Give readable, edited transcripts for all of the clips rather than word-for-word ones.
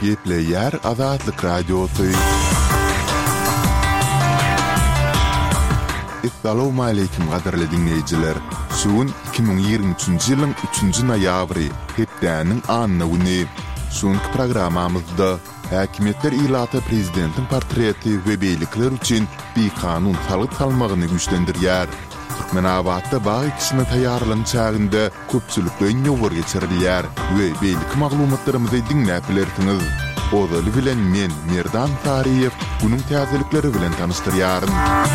Gepleyer Azatlyk Radiosu. Assalamu alaykum gaderli dinleyijiler. Şuun 2023-nji ýylyň 3-nji noýabry, hepdäniň anyny güni. Şuňky programamyzda häkimetler ilaty prezidentiň portreti we beýlikler üçin bir kanun talyp kalmagyny güýçlendirýär. Türkmenabadda bagy kişine taýýarlan çağında köpçülik öňe ýowur geçirilýär we beýlik maglumatlarymyzy dinläp bilersiňiz. Odaly bilen men Merdan Tariýew bunyň täzelikleri bilen tanystyryaryn.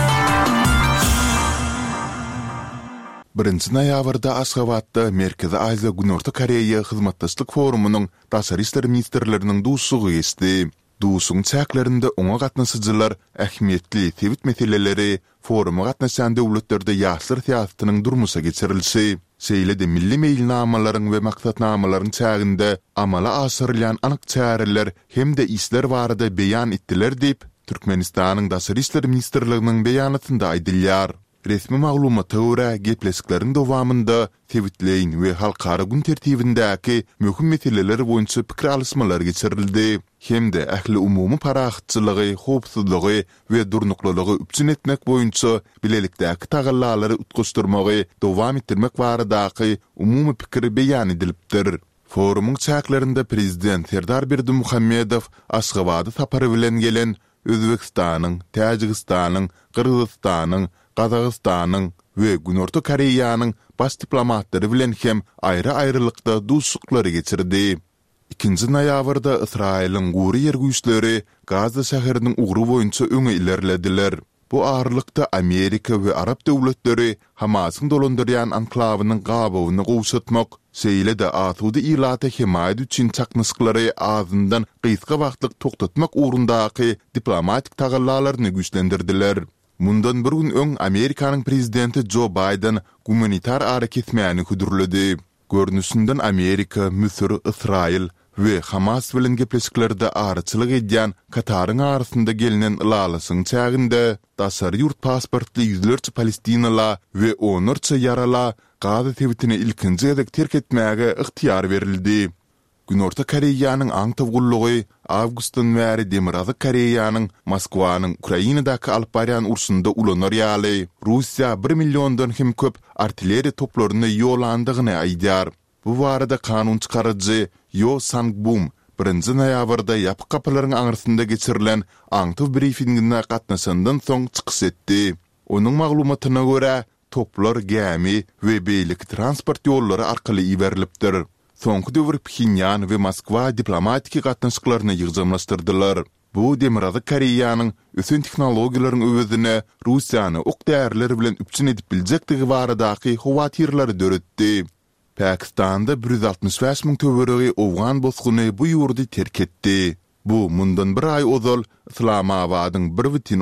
1-nji noýabrda Aşgabatda Merkezi Aziýa Günorta Koreýa Hyzmatdaşlyk forumunyň daşary işler ministrleriniň duşsugy geçdi. Duşuň çäklerinde oňa gatnaşyjylar ähmiýetli tebit meseleleri, foruma gatnaşan döwletlerde ýaşlar siýasatynyň durmuşa geçirilşi, şeýle-de milli meýilnamalaryň we maksatnamalaryň çäginde amala aşyrylýan anyk çäreler hemde işler barada beýan etdiler diýip Türkmenistanyň daşary işler ministrliginiň beýanatynda aýdylýar. Resmi maglumata görä gepleşiklerin dowamında tebitleýin we halkara gün tertibindäki möhüm meseleler boýunça pikir alysmalar geçirildi. Hemde ähli umumy parahatçylygy, howpsuzlygy we durnuklylygy üpçün etmek boýunça bilelikdäki tagallalary utguşdurmagy dowam etdirmek baradaky umumy pikir beýan edilipdir. Forumuň çäklerinde prezident Serdar Berdimuhammedow Aşgabady sapary bilen gelen Özbekistanyň, Täjikistanyň, Kyrgyzstanyň, Kazakstanyň we Günorta Koreýanyň baş diplomatlary bilen hem aýry-aýrylykda duşsuklary geçirdi. 2-nji noýabrda Israýelyň gury ýer güýçleri Gaza şäheriniň ugry boýunça öňe ilerlediler. Bu ağırlykda Amerika we Arap döwletleri Hamasyň dolandyrýan anklawynyň gabawyny gowşatmak, şeýle-de atudy ilaty himayet üçin çaknyşyklary azyndan gysga wagtlyk toktatmak ugrundaky diplomatik tagallalaryny güýçlendirdiler. Mundan bir gün öň Amerikanyň prezidenti Joe Biden humanitar hareketmäni hudurlady. Görnüşinden Amerika, Misir, Israýil we Hamas bilen gepleşiklerde araçylyk edýän Kataryň arasynda gelinen lalasyň çäginde daşary ýurt pasportly ýüzlerçe Palestinaly we onurça ýarala Gaza tebitini ilkinji edek terk etmäge ihtiýar berildi. Günorta Koreýanyň aňtawgullygy awgustdan bäri Demirazy Koreýanyň Moskwanyň Ukrainadaky alyp barýan urşunda ulanar ýaly. Russiýa 1 milliondan hem köp artilleriýa toplaryny ýolandygyny aýdýar. Bu barada kanun çykarjy Yo Sang-bum 1-nji noýabrda ýapyk kapylaryň aňyrsynda geçirilen aňtaw briefinginde gatnaşandan soň çykyş etdi. Onuň maglumatyna görä toplar gämi we beýlik transport ýollary arkaly iberilipdir. Soňky döwür Pxinyan we Moskwa diplomatik gatnaşyklaryny ýygnamlaşdyrdylar. Bu Demirazy Koreýanyň ösün tehnologiýalaryň öwedine Russiýany ok därleri bilen üpçün edip biljekdigi baradaky howatyrlary döretdi. Pakistanda 165.000 töweregi Owgan bosguny bu ýurdy terk etdi. Bu mundan bir ay ozal Islamabadyň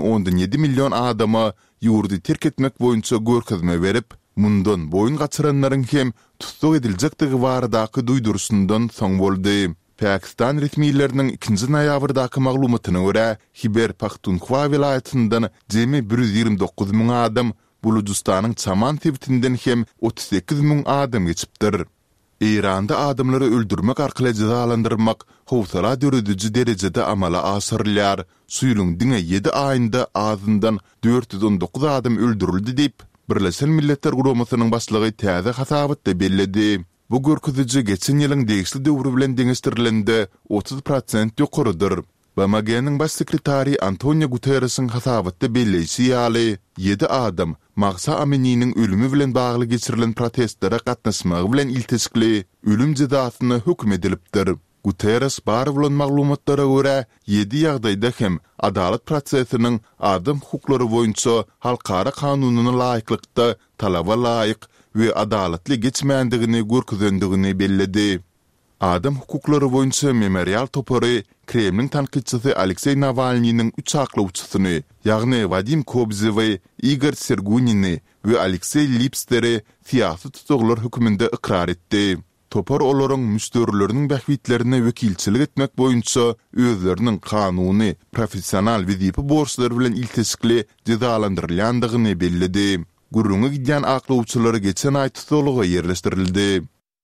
1,7 million adama ýurdy terk etmek boýunça görkezme berip, mundan boyun gaçyranlaryň hem tutsak ediljekdigi baradaky duýdurşundan soň boldy. Pakistan resmiýetleriniň 2-nji noýabrdaky maglumatyna görä, Hiber Pakhtunkhwa vilayatyndan jemi 129.000 adam Bulujistanyň Çaman tebitinden hem 38.000 adam geçipdir. İranda adamları öldürmek arkaly jazalandyrmak howsala dörediji derejede amala asyrylýar. Suýluň diňe 7 aýynda azyndan 419 adam öldürildi diýip Birleşen Milletler Guramasynyň başlygy täze hasabatda belledi. Bu görkeziji geçen ýylyň degişli döwri bilen deňeşdirilende 30% ýokarydyr. BMG'niň baş sekretary Antonio Guterresiň hasabatda belleýsi ýaly 7 adam Mahsa Amini'nin ölümü bilen bagly geçirilen protestlere gatnaşmagy bilen iltisikli ölüm jazasyny hükm edilipdir. Guterres bar bilen maglumatlara görä 7 ýagdaýda hem adalet prosesiniň adam hukuklary boýunça halkara kanunyna laýyklykda talaba laýyk we adaletli geçmändigini görkezendigini belledi. Adam hukuklary boýunça memorial topary Kremlin tanqidçisi Aleksey Navalnyň 3 aklawçysyny, ýagny Vadim Kobzewy, Igor Sergunyny we Aleksey Lipster'i siýasy tutuklar hükmünde ikrar etdi. Topar olaryň müşterileriniň bähwitlerine wekilçilik etmek boýunça özleriniň kanuny, professional wezipe borçlary bilen iltisikli jazalandyrylýandygyny belledi. Gurrunga gidýän aklawçylary geçen aý tutuluga ýerleşdirildi.